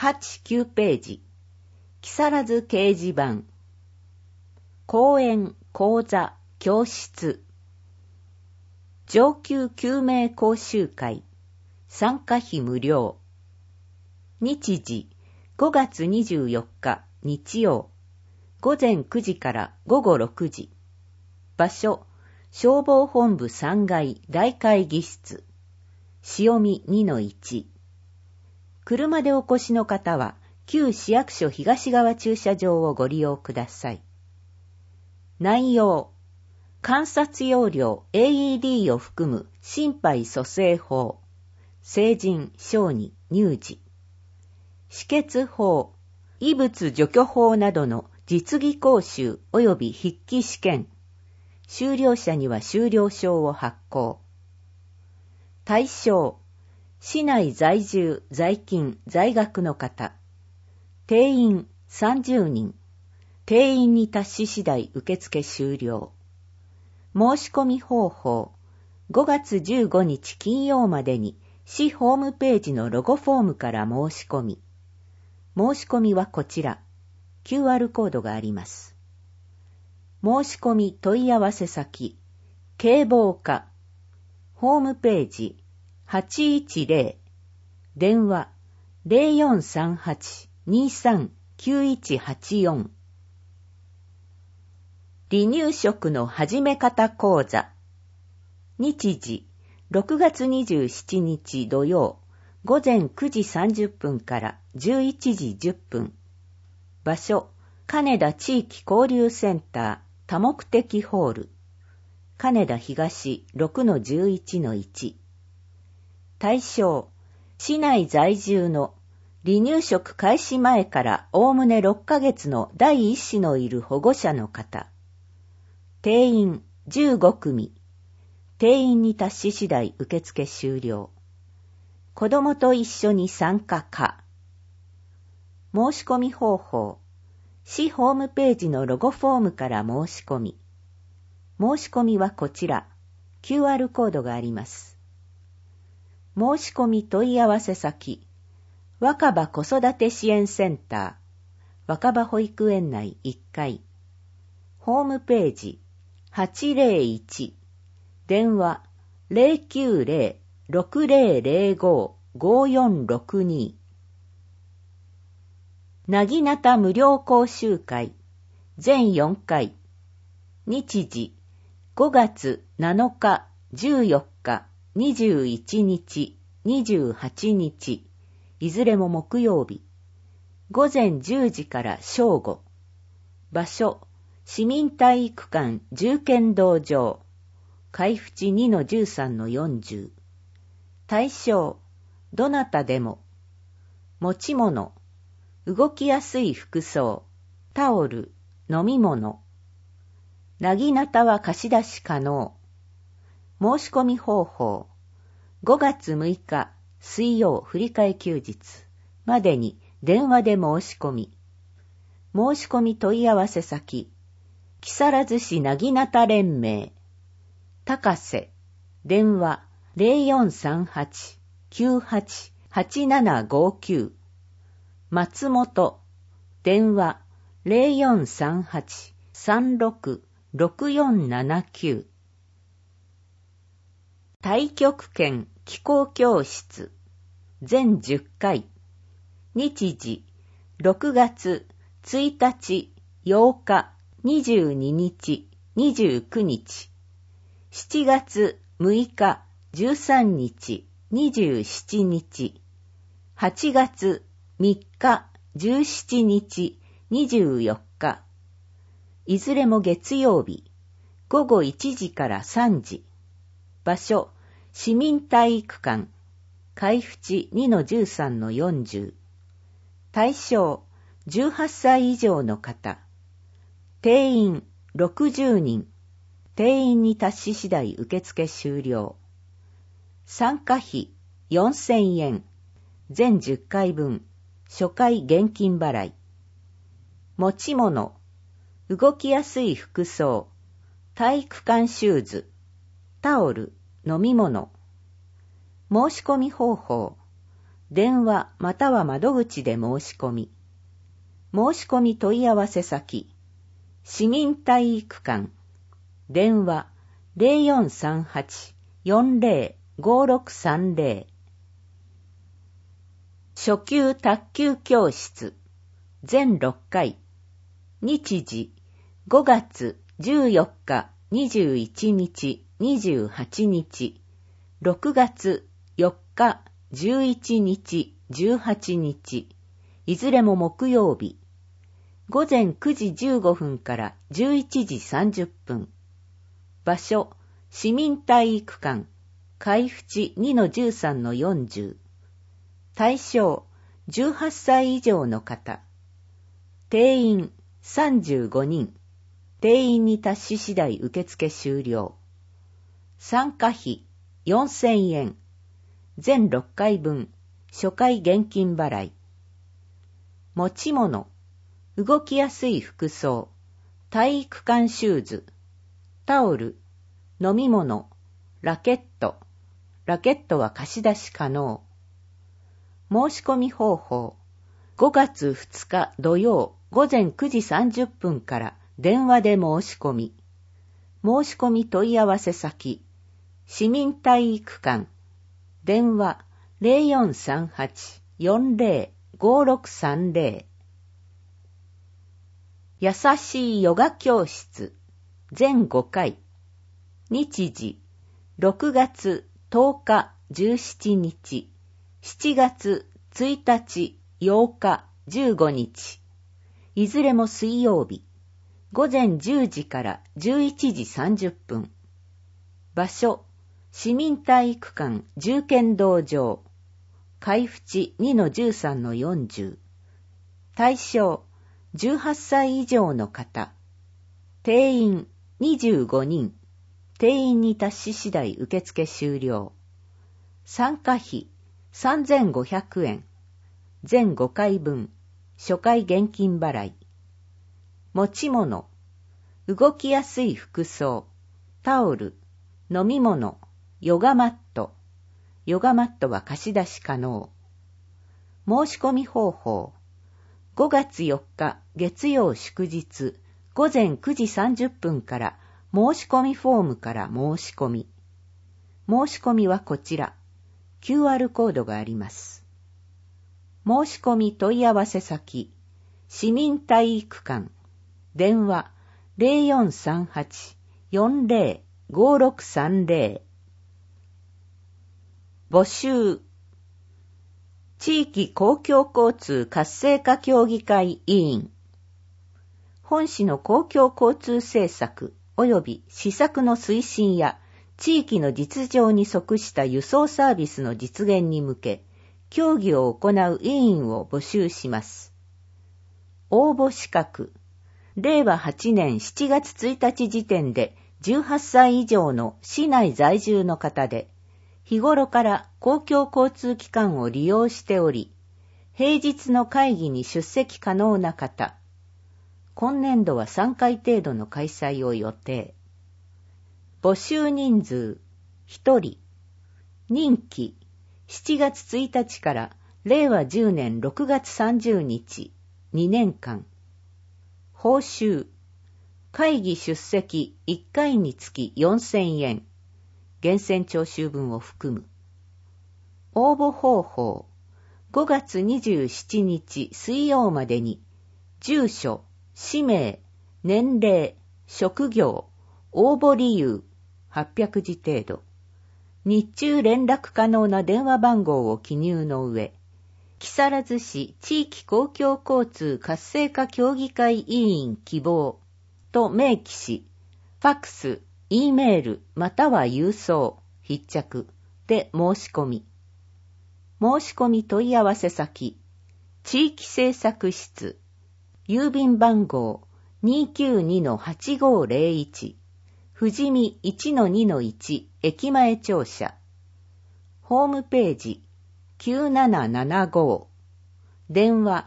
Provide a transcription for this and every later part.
8、9ページ。木更津掲示板。講演、講座、教室。上級救命講習会。参加費無料。日時、5月24日、日曜。午前9時から午後6時。場所、消防本部3階大会議室。潮見 2-1。車でお越しの方は、旧市役所東側駐車場をご利用ください。内容、観察要領 AED を含む心肺蘇生法、成人、小児、乳児、止血法、異物除去法などの実技講習及び筆記試験、修了者には修了証を発行。対象、市内在住、在勤、在学の方。定員30人。定員に達し次第受付終了。申し込み方法。5月15日金曜までに市ホームページのロゴフォームから申し込み。申し込みはこちら。QR コードがあります。申し込み問い合わせ先。警防課。ホームページ。810。電話。0438-23-9184。離乳食の始め方講座。日時、6月27日土曜、午前9時30分から11時10分。場所、金田地域交流センター多目的ホール。金田東 6-11-1。対象、市内在住の離乳食開始前からおおむね6ヶ月の第一子のいる保護者の方。定員15組。定員に達し次第受付終了。子供と一緒に参加か。申し込み方法。市ホームページのロゴフォームから申し込み。申し込みはこちら。QR コードがあります。申し込み問い合わせ先。若葉子育て支援センター。若葉保育園内1階。ホームページ。801。電話。090-6005-5462。なぎなた無料講習会。全4回。日時。5月7日、14日、21日、28日。いずれも木曜日。午前10時から正午。場所、市民体育館重剣道場。海淵 2-13-40。対象、どなたでも。持ち物、動きやすい服装、タオル、飲み物。なぎなたは貸し出し可能。申し込み方法。5月6日、水曜振り替え休日までに電話で申し込み。申し込み問い合わせ先。木更津市なぎなた連盟。高瀬。電話 0438-98-8759。松本。電話 0438-36-6479。太極拳気功教室。全10回。日時、6月1日、8日、22日、29日。7月6日、13日、27日。8月3日、17日、24日。いずれも月曜日。午後1時から3時。場所、市民体育館。海淵 2-13-40。対象、18歳以上の方。定員60人。定員に達し次第受付終了。参加費4000円。全10回分。初回現金払い。持ち物。動きやすい服装。体育館シューズ。タオル。飲み物。申し込み方法。 電話または窓口で申し込み。申し込み問い合わせ先、市民体育館、電話 0438-405630。初級卓球教室、全6回、日時5月14日、21日、28日、6月4日、11日、18日、いずれも木曜日、午前9時15分から11時30分。場所、市民体育館、海淵 2-13-40。対象、18歳以上の方。定員、35人。定員に達し次第受付終了。参加費、4000円。全6回分、初回現金払い。持ち物、動きやすい服装、体育館シューズ、タオル、飲み物、ラケット。ラケットは貸し出し可能。申し込み方法、5月2日土曜午前9時30分から電話で申し込み。申し込み問い合わせ先、市民体育館、電話 0438-405630。優しいヨガ教室、全5回。日時、6月10日17日、7月1日8日15日。いずれも水曜日。午前10時から11時30分。場所、市民体育館重剣道場。海淵 2-13-40。対象、18歳以上の方。定員25人。定員に達し次第受付終了。参加費3500円。全5回分。初回現金払い。持ち物、動きやすい服装、タオル、飲み物、ヨガマット。ヨガマットは貸し出し可能。申し込み方法、5月4日月曜祝日午前9時30分から申し込みフォームから申し込み。申し込みはこちら。QR コードがあります。申し込み問い合わせ先、市民体育館、電話 0438-405630。募集、地域公共交通活性化協議会委員。本市の公共交通政策及び施策の推進や地域の実情に即した輸送サービスの実現に向け、協議を行う委員を募集します。応募資格、令和8年7月1日時点で18歳以上の市内在住の方で、日頃から公共交通機関を利用しており、平日の会議に出席可能な方。今年度は3回程度の開催を予定。募集人数1人。任期7月1日から令和10年6月30日2年間。報酬、会議出席1回につき4000円。源泉徴収分を含む。応募方法、5月27日水曜までに、住所、氏名、年齢、職業、応募理由、800字程度。日中連絡可能な電話番号を記入の上、木更津市地域公共交通活性化協議会委員希望と明記し、ファックス、E メールまたは郵送、必着で申し込み。申し込み問い合わせ先、地域政策室、郵便番号 292-8501、富士見 1-2-1 駅前庁舎。ホームページ9775。電話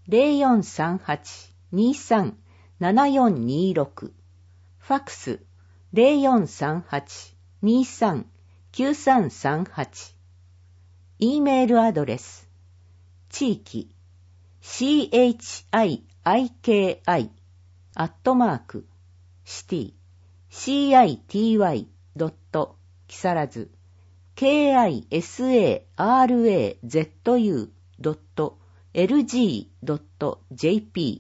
0438-23-7426。ファックス 0438-23-9338。E メールアドレス地域、CHIIKI、city、CITY、木更津、KISARAZU.LG.jp、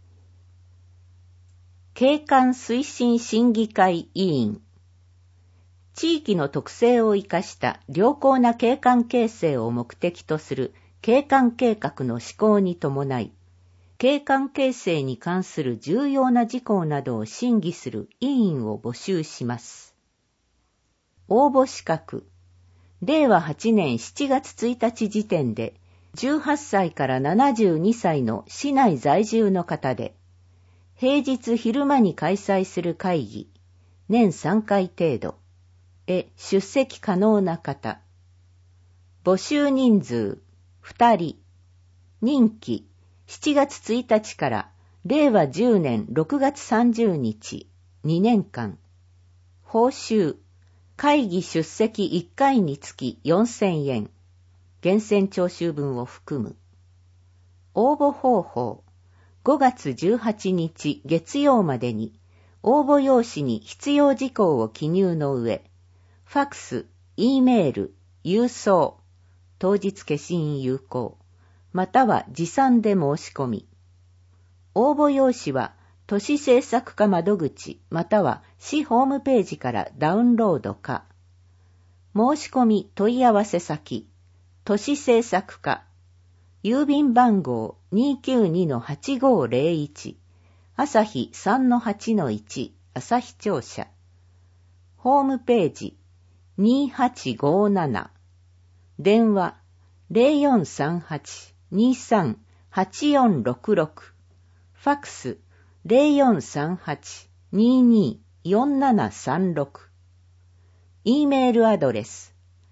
景観推進審議会委員、地域の特性を生かした良好な景観形成を目的とする景観計画の施行に伴い、景観形成に関する重要な事項などを審議する委員を募集します。応募資格、令和8年7月1日時点で18歳から72歳の市内在住の方で、平日昼間に開催する会議、年3回程度へ出席可能な方。募集人数2人。任期7月1日から令和10年6月30日2年間。報酬、会議出席1回につき4000円。源泉徴収分を含む。応募方法、5月18日月曜までに応募用紙に必要事項を記入の上、ファクス、Eメール、郵送、当日消印有効、または持参で申し込み。応募用紙は都市政策課窓口または市ホームページからダウンロードか。申し込み問い合わせ先、都市政策課、郵便番号 292-8501、朝日 3-8-1、朝日庁舎。ホームページ、2857、電話 0438-23-8466、ファクス 0438-22-4736、Eメールアドレス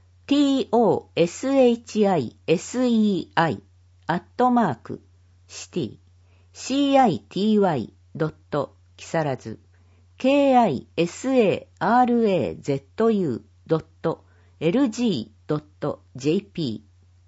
toshisei@city.city 木更津 KISARAZU.LG.jp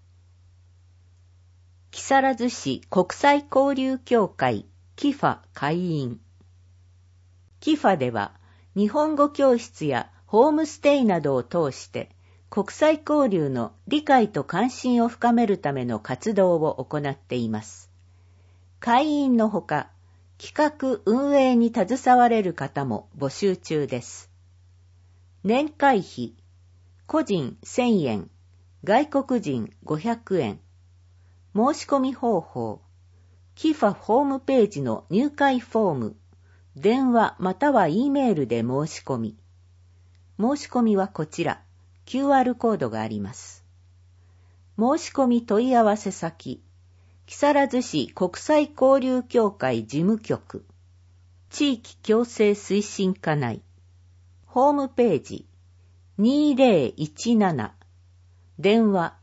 木更津市国際交流協会キファ会員。キファでは日本語教室やホームステイなどを通して国際交流の理解と関心を深めるための活動を行っています。会員のほか、企画運営に携われる方も募集中です。年会費、個人1000円、外国人500円。申し込み方法、キファホームページの入会フォーム、電話または E メールで申し込み。申し込みはこちら、QR コードがあります。申し込み問い合わせ先、木更津市国際交流協会事務局、地域共生推進課内、ホームページ、2017、電話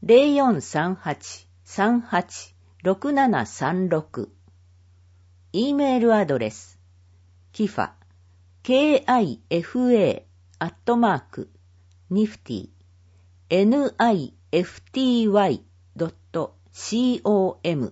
0438-386736、E メールアドレス、kifa、KIFA@nifty.com。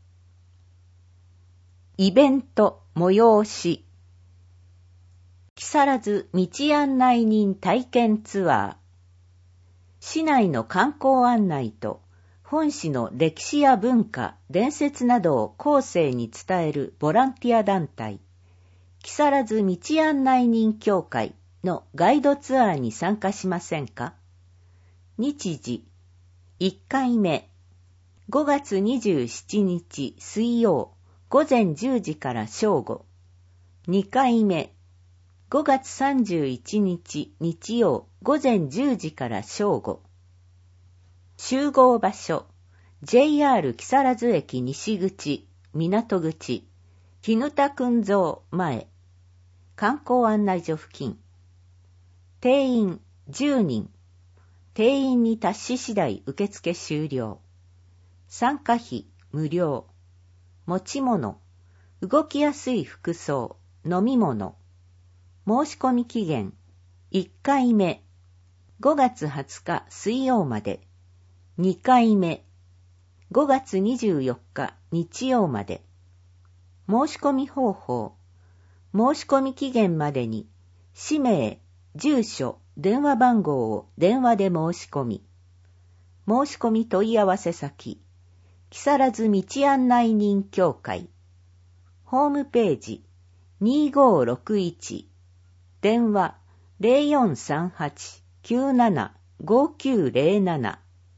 イベント催し、木更津道案内人体験ツアー。市内の観光案内と本市の歴史や文化、伝説などを後世に伝えるボランティア団体、木更津道案内人協会のガイドツアーに参加しませんか？日時、1回目、5月27日水曜午前10時から正午。2回目、5月31日日曜午前10時から正午。集合場所、JR 木更津駅西口、港口、絹田訓蔵前、観光案内所付近。定員10人。定員に達し次第受付終了。参加費無料。持ち物、動きやすい服装、飲み物。申し込み期限、1回目、5月20日水曜まで。2回目、 5月24日日曜まで。申し込み方法。申し込み期限までに、氏名、住所、電話番号を電話で申し込み。申し込み問い合わせ先。木更津道案内人協会。ホームページ、2561。電話、0438-97-5907。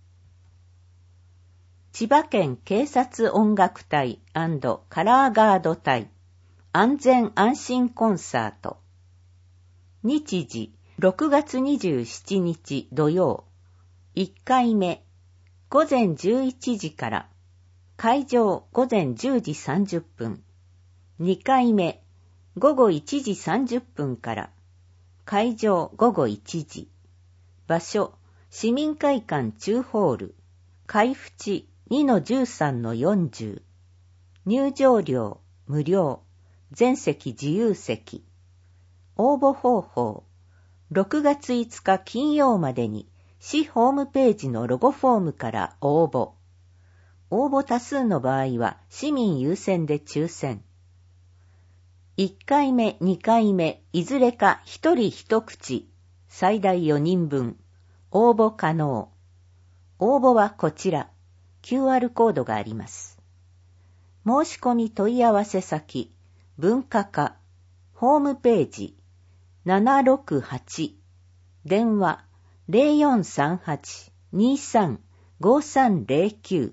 千葉県警察音楽隊&カラーガード隊安全安心コンサート。日時6月27日土曜。1回目午前11時から。会場午前10時30分。2回目午後1時30分から。会場午後1時。場所市民会館中ホール。海淵2-13-40。入場料無料。全席自由席。応募方法。6月5日金曜までに市ホームページのロゴフォームから応募。応募多数の場合は市民優先で抽選。1回目、2回目、いずれか1人1口、最大4人分。応募可能。応募はこちら。QR コードがあります。申し込み問い合わせ先、文化課、ホームページ、768、電話、0438-23-5309。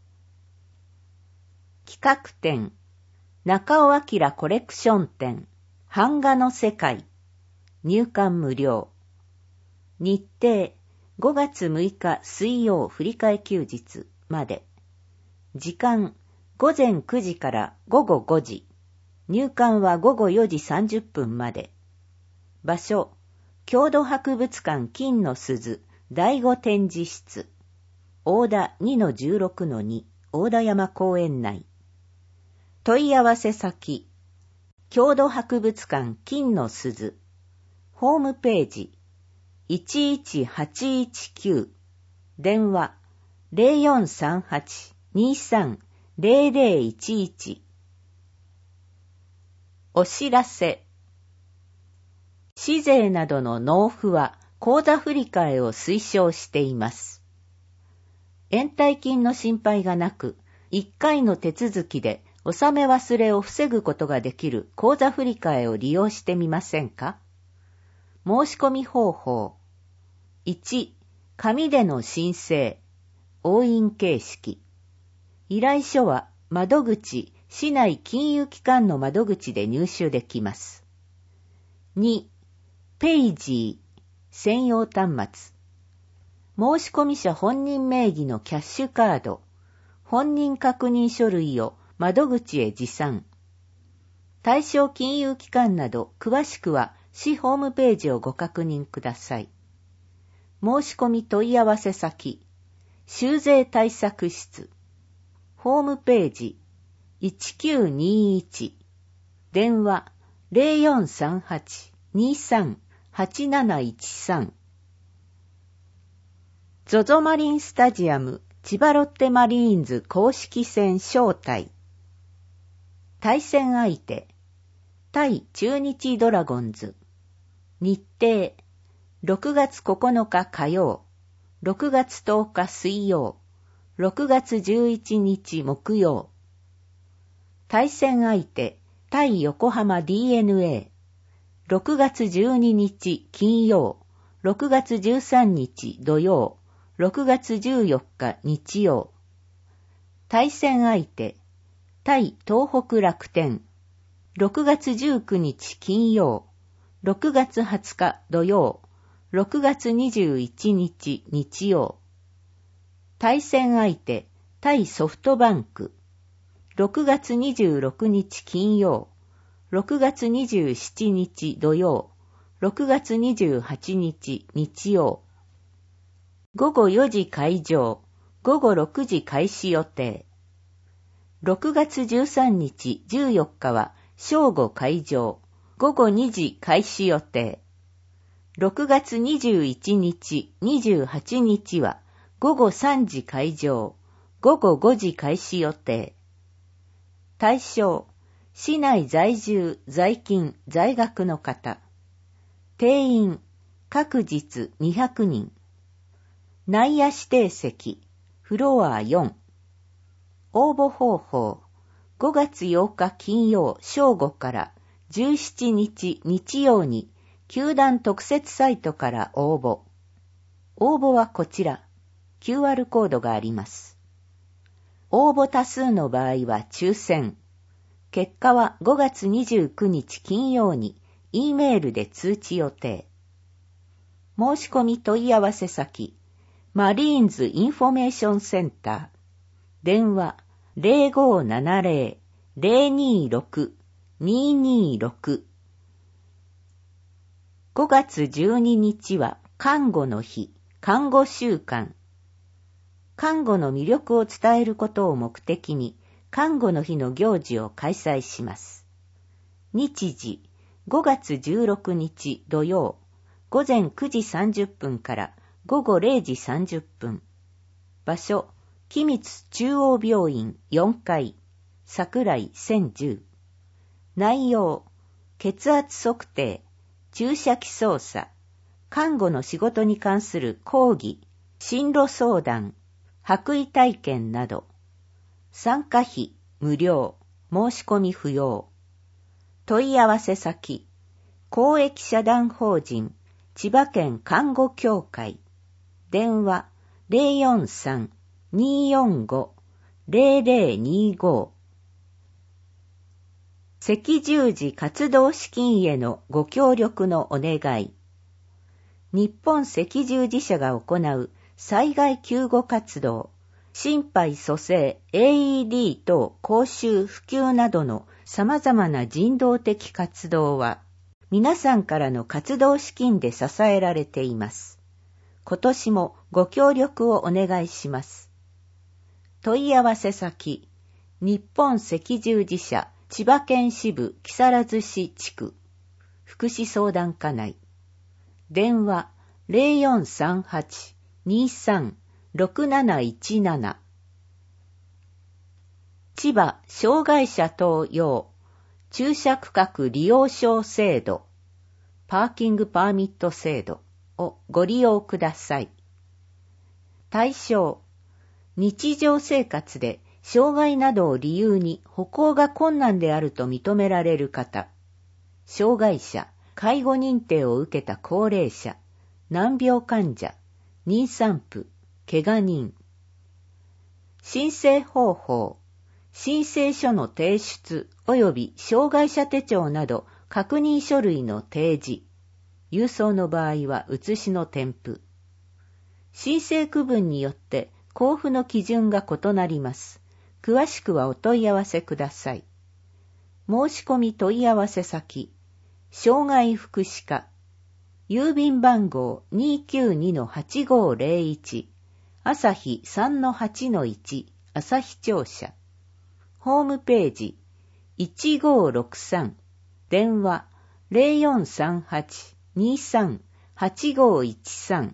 企画展、中尾明コレクション展、版画の世界、入館無料。日程、5月6日水曜振り替え休日まで。時間、午前9時から午後5時。入館は午後4時30分まで。場所、郷土博物館金の鈴第5展示室。大田 2-16-2 大田山公園内。問い合わせ先、郷土博物館金の鈴。ホームページ、11819。電話、0438-23-0011。お知らせ。市税などの納付は口座振替を推奨しています。延滞金の心配がなく、1回の手続きで納め忘れを防ぐことができる口座振替を利用してみませんか？申し込み方法。1、紙での申請。押印形式。依頼書は窓口、市内金融機関の窓口で入手できます。2、ペイジー、専用端末。申し込み者本人名義のキャッシュカード、本人確認書類を窓口へ持参。対象金融機関など詳しくは市ホームページをご確認ください。申し込み問い合わせ先、修税対策室。ホームページ、1921。電話、0438-23-8713。ZOZO マリンスタジアム千葉ロッテマリーンズ公式戦招待。対戦相手、対中日ドラゴンズ。日程、6月9日火曜、6月10日水曜、6月11日木曜。対戦相手、対横浜 DNA。6月12日金曜、6月13日土曜、6月14日日曜。対戦相手、対東北楽天。6月19日金曜、6月20日土曜、6月21日日曜。対戦相手、対ソフトバンク。6月26日金曜、6月27日土曜、6月28日日曜。午後4時開場、午後6時開始予定。6月13日14日は正午開場、午後2時開始予定。6月21日28日は午後3時開場、 午後5時開始予定。対象、市内在住、在勤、在学の方。定員、各日200人。内野指定席、フロア4。応募方法、5月8日金曜正午から17日日曜に球団特設サイトから応募。応募はこちら、QR コードがあります。応募多数の場合は抽選。結果は5月29日金曜に E メールで通知予定。申し込み問い合わせ先、マリーンズインフォメーションセンター。電話 0570-026-226。5月12日は看護の日、看護週間。看護の魅力を伝えることを目的に、看護の日の行事を開催します。日時、5月16日土曜、午前9時30分から午後0時30分。場所、君津中央病院4階、桜井1010。内容、血圧測定、注射器操作、看護の仕事に関する講義、進路相談、白衣体験など。参加費無料、申し込み不要。問い合わせ先、公益社団法人千葉県看護協会。電話 043-245-0025。赤十字活動資金へのご協力のお願い。日本赤十字社が行う災害救護活動、心肺蘇生、AED 等講習普及などの様々な人道的活動は、皆さんからの活動資金で支えられています。今年もご協力をお願いします。問い合わせ先、日本赤十字社千葉県支部木更津市地区福祉相談課内。電話 0438-23-6717。千葉障害者等用駐車区画利用証制度パーキングパーミット制度をご利用ください。対象、日常生活で障害などを理由に歩行が困難であると認められる方、障害者、介護認定を受けた高齢者、難病患者、妊産婦、怪我人。申請方法、申請書の提出及び障害者手帳など確認書類の提示、郵送の場合は写しの添付。申請区分によって交付の基準が異なります。詳しくはお問い合わせください。申し込み問い合わせ先、障害福祉課、郵便番号 292-8501、朝日 3-8-1、朝日庁舎。ホームページ、1563、電話 0438-23-8513。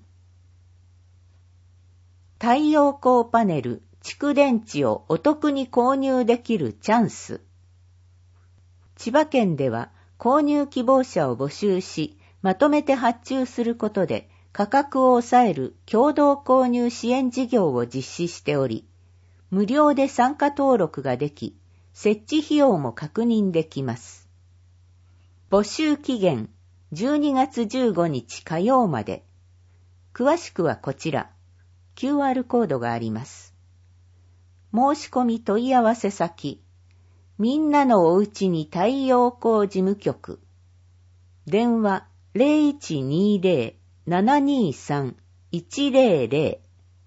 太陽光パネル、蓄電池をお得に購入できるチャンス。千葉県では購入希望者を募集し、まとめて発注することで価格を抑える共同購入支援事業を実施しており、無料で参加登録ができ、設置費用も確認できます。募集期限12月15日火曜まで。詳しくはこちら、QR コードがあります。申し込み問い合わせ先、みんなのおうちに太陽光事務局。電話 0120-723-100。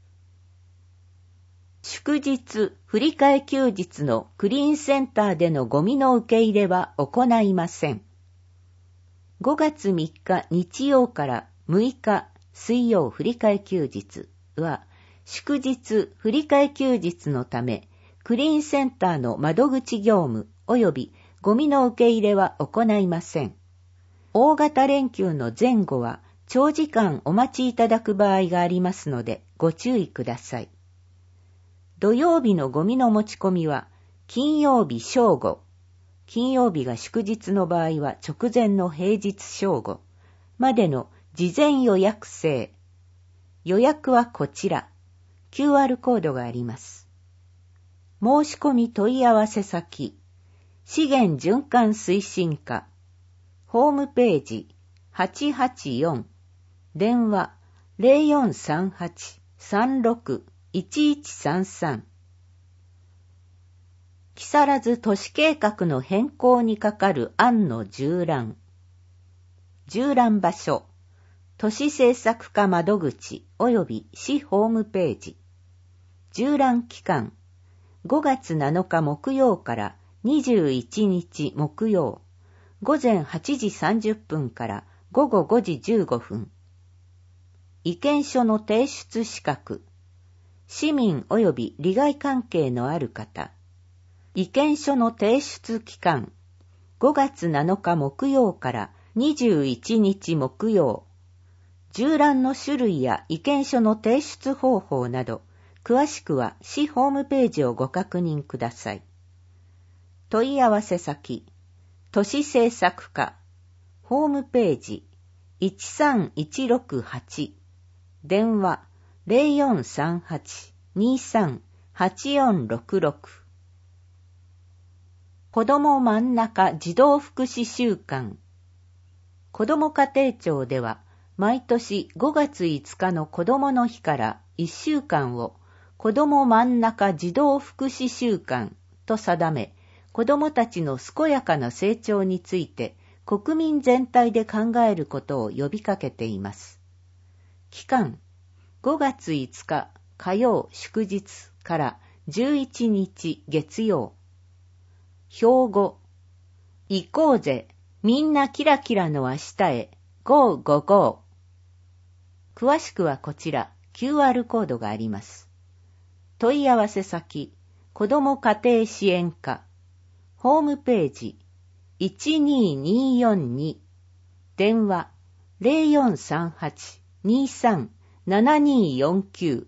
祝日、振り替え休日のクリーンセンターでのゴミの受け入れは行いません。5月3日日曜から6日水曜振り替え休日は、祝日、振り替え休日のため、クリーンセンターの窓口業務及びゴミの受け入れは行いません。大型連休の前後は長時間お待ちいただく場合がありますのでご注意ください。 土曜日のゴミの持ち込みは金曜日正午、金曜日が祝日の場合は直前の平日正午までの事前予約制。予約はこちら。QR コードがあります。申し込み問い合わせ先、資源循環推進課、ホームページ884、電話0438-36-1133。木更津都市計画の変更にかかる案の縦覧。縦覧場所、都市政策課窓口及び市ホームページ。縦覧期間、5月7日木曜から21日木曜、午前8時30分から午後5時15分。意見書の提出資格、市民及び利害関係のある方。意見書の提出期間、5月7日木曜から21日木曜。縦覧の種類や意見書の提出方法など、詳しくは市ホームページをご確認ください。問い合わせ先、都市政策課、ホームページ13168、電話0438-23-8466。子ども真ん中児童福祉週間。子ども家庭庁では、毎年5月5日の子どもの日から1週間を子ども真ん中児童福祉週間と定め、子どもたちの健やかな成長について国民全体で考えることを呼びかけています。期間、5月5日火曜祝日から11日月曜。標語、行こうぜ、みんなキラキラの明日へ、GO!GO!GO! 詳しくはこちら、QR コードがあります。問い合わせ先、子ども家庭支援課、ホームページ、12242、電話、0438-23-7249。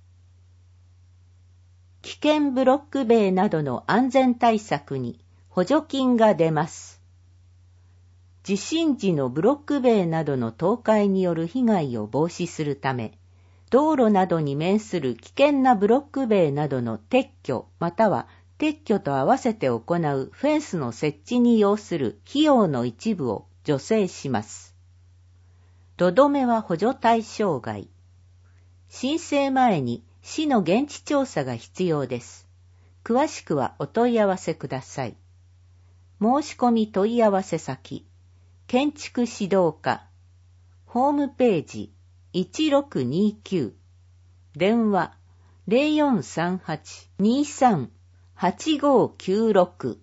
危険ブロック塀などの安全対策に補助金が出ます。地震時のブロック塀などの倒壊による被害を防止するため、道路などに面する危険なブロック塀などの撤去または撤去と合わせて行うフェンスの設置に要する費用の一部を助成します。土留めは補助対象外。申請前に市の現地調査が必要です。詳しくはお問い合わせください。申し込み問い合わせ先、建築指導課、ホームページ1629、電話0438-23-8596。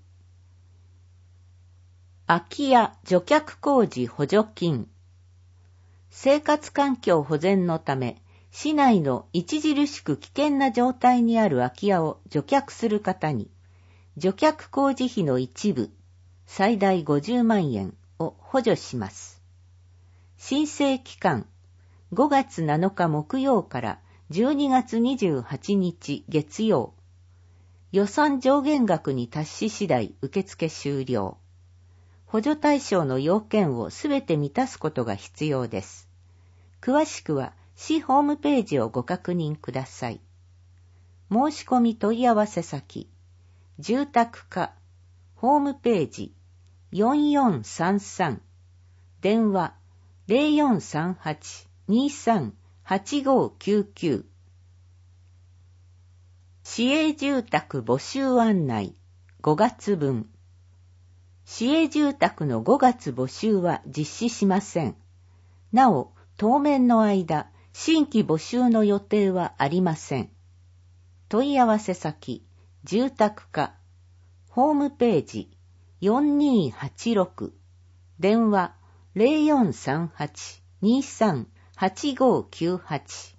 空き家除却工事補助金。生活環境保全のため、市内の著しく危険な状態にある空き家を除却する方に、除却工事費の一部、最大50万円を補助します。申請期間、5月7日木曜から12月28日月曜。予算上限額に達し次第受付終了。補助対象の要件をすべて満たすことが必要です。詳しくは、市ホームページをご確認ください。申し込み問い合わせ先、住宅課、ホームページ4433、電話0438-23-8599。市営住宅募集案内5月分。市営住宅の5月募集は実施しません。なお、当面の間、新規募集の予定はありません。問い合わせ先、住宅課、ホームページ4286、電話0438-23-8598。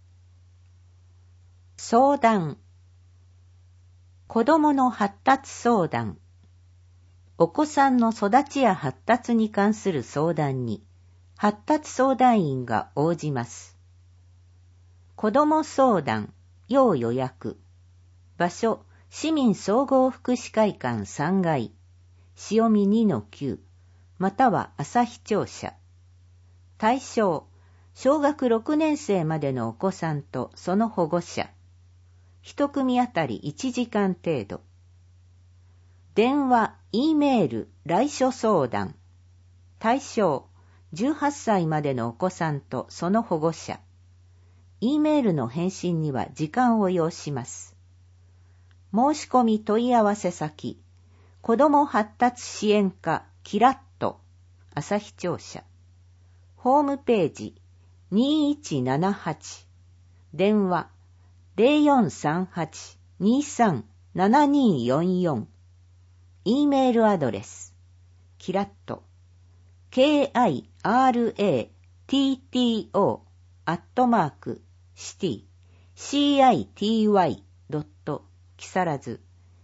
相談、子どもの発達相談。お子さんの育ちや発達に関する相談に、発達相談員が応じます。子ども相談、要予約。 場所、市民総合福祉会館3階、潮見 2-9、または旭庁舎。対象、小学6年生までのお子さんとその保護者。一組あたり1時間程度。電話、Eメール、来所相談。対象、18歳までのお子さんとその保護者。Eメールの返信には時間を要します。申し込み問い合わせ先、子ども発達支援課キラッと、旭庁舎。ホームページ、2178。電話、0438-23-7244。Eメールアドレス、キラッと、kiratto@city.city.木更津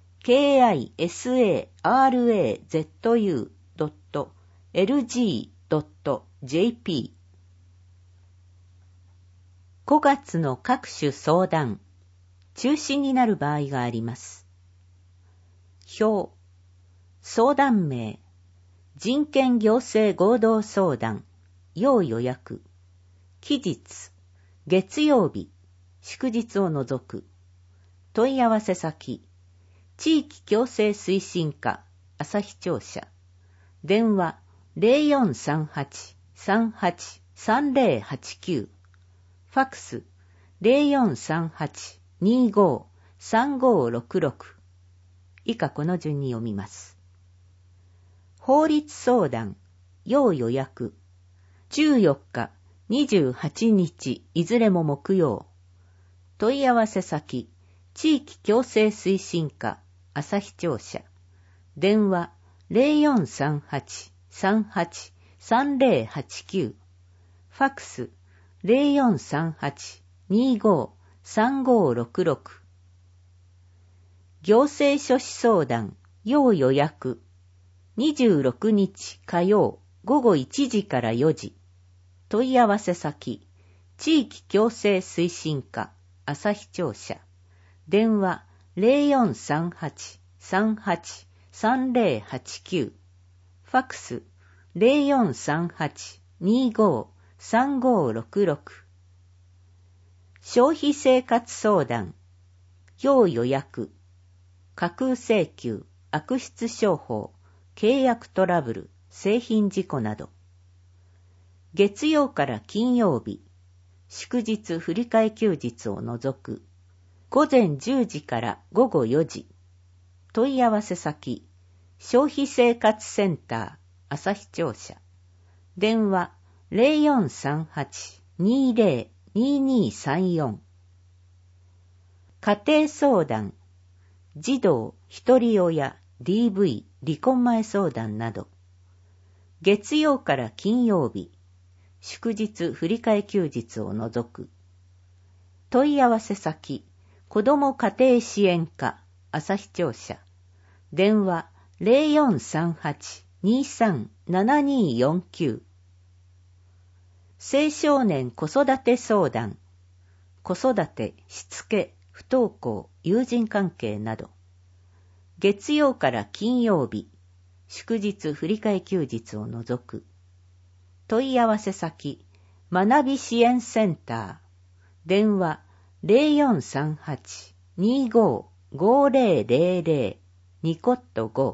kisarazu.lg.jp。 5月の各種相談、中止になる場合があります。表、相談名、人権行政合同相談、要予約、期日、月曜日、祝日を除く、問い合わせ先、地域共生推進課、旭庁舎、電話0438-38-3089、ファクス0438-25-3566。以下この順に読みます。法律相談、要予約、14日、28日、いずれも木曜。問い合わせ先、地域共生推進課、旭庁舎。電話0438-38-3089。ファクス0438-25-3566。行政書士相談、要予約。26日火曜午後1時から4時。問い合わせ先、地域共生推進課、旭庁舎。電話0438-38-3089。ファクス0438-25-3566。消費生活相談、要予約。架空請求、悪質商法、契約トラブル、製品事故など。月曜から金曜日、祝日振り替え休日を除く、午前10時から午後4時。問い合わせ先、消費生活センター、旭庁舎。電話0438-20-2234。家庭相談、児童、一人親、DV、離婚前相談など。月曜から金曜日、祝日振り替え休日を除く。問い合わせ先、子ども家庭支援課、旭庁舎。電話0438-23-7249。青少年子育て相談、子育て、しつけ、不登校、友人関係など。月曜から金曜日、祝日振り替え休日を除く。問い合わせ先、学び支援センター。電話0438-25-5000。ニコット5。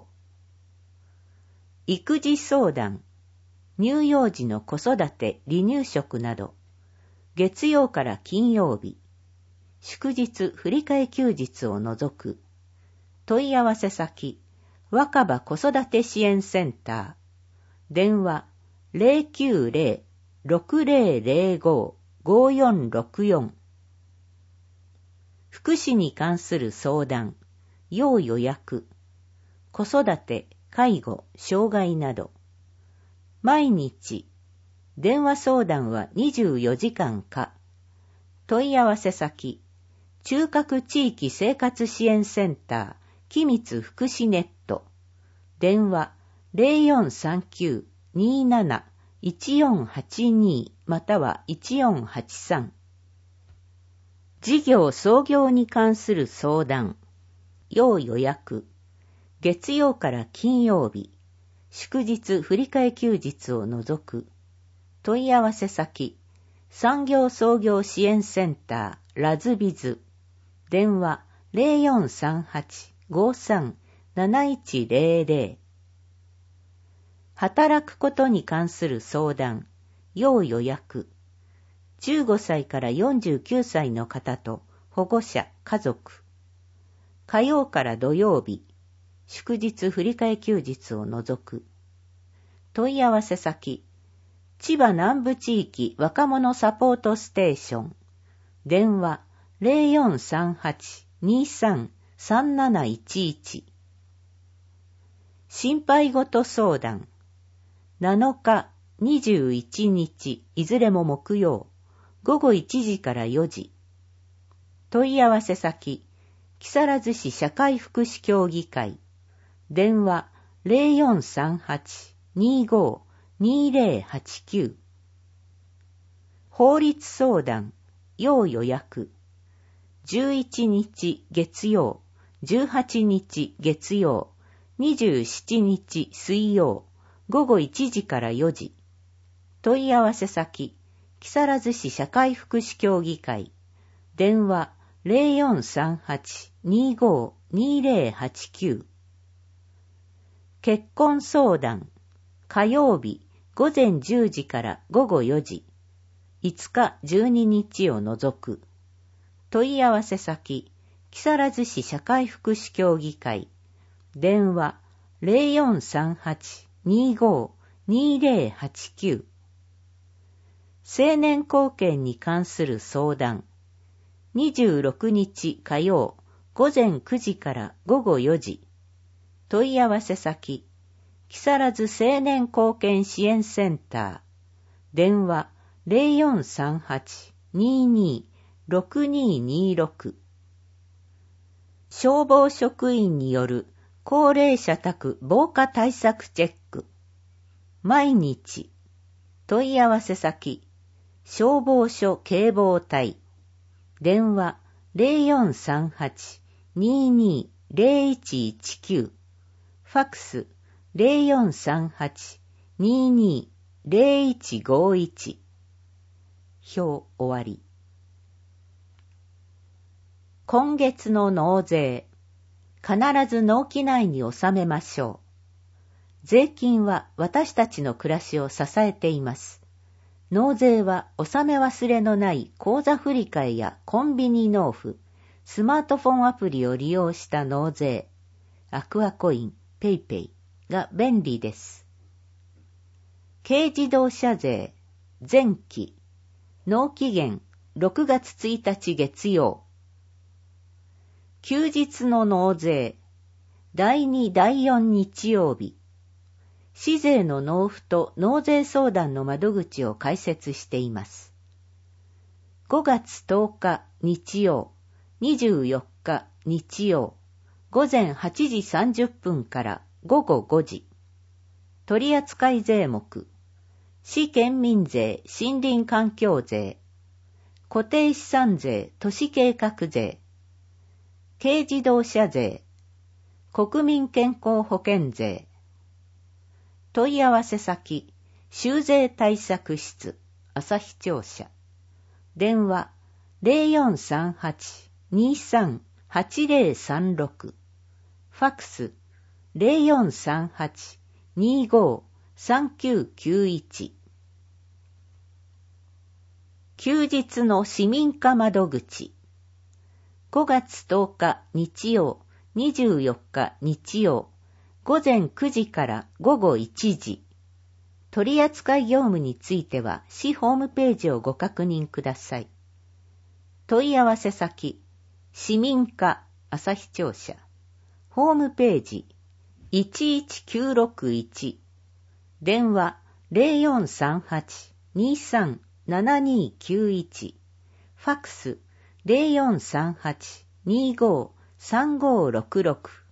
育児相談、乳幼児の子育て、離乳食など。月曜から金曜日、祝日振り替え休日を除く。問い合わせ先、若葉子育て支援センター。電話090-6005-5464。福祉に関する相談、要予約。子育て、介護、障害など。毎日、電話相談は24時間か。問い合わせ先、中核地域生活支援センター、君津福祉ネット。電話0439-27-1482または1483。事業創業に関する相談、 要予約。月曜から金曜日、祝日振替休日を除く。問い合わせ先、産業創業支援センターラズビズ。電話 0438-53-7100。働くことに関する相談、要予約。15歳から49歳の方と保護者、家族。火曜から土曜日、祝日振替休日を除く。問い合わせ先、千葉南部地域若者サポートステーション。電話 0438-23-3711。心配事相談。7日、21日、いずれも木曜、午後1時から4時。問い合わせ先、木更津市社会福祉協議会。電話 0438-25-2089。法律相談、要予約。11日月曜、18日月曜、27日水曜、午後1時から4時。問い合わせ先、木更津市社会福祉協議会。電話 0438-25-2089。結婚相談、火曜日午前10時から午後4時。5日12日を除く。問い合わせ先、木更津市社会福祉協議会。電話 0438-25-2089。成年後見に関する相談。26日火曜午前9時から午後4時。問い合わせ先、木更津成年後見支援センター。電話 0438-22-6226。消防職員による高齢者宅防火対策チェック。毎日。問い合わせ先、消防署警防隊。電話 0438-22-0119。ファックス 0438-22-0151。表終わり。今月の納税。必ず納期内に納めましょう。税金は私たちの暮らしを支えています。納税は納め忘れのない口座振替やコンビニ納付、スマートフォンアプリを利用した納税、アクアコイン、ペイペイが便利です。軽自動車税、前期、納期限6月1日月曜。休日の納税、第2、第4日曜日。市税の納付と納税相談の窓口を開設しています。5月10日日曜、24日日曜、午前8時30分から午後5時。取扱税目、市県民税、森林環境税、固定資産税、都市計画税、軽自動車税、国民健康保険税。問い合わせ先、州税対策室、旭庁舎。電話0438-23-8036。ファックス0438-25-3991。休日の市民課窓口。5月10日日曜、24日日曜、午前9時から午後1時。取扱業務については市ホームページをご確認ください。問い合わせ先、市民課旭庁舎。ホームページ、11961。電話0438-23-7291。ファックス0438-25-3566。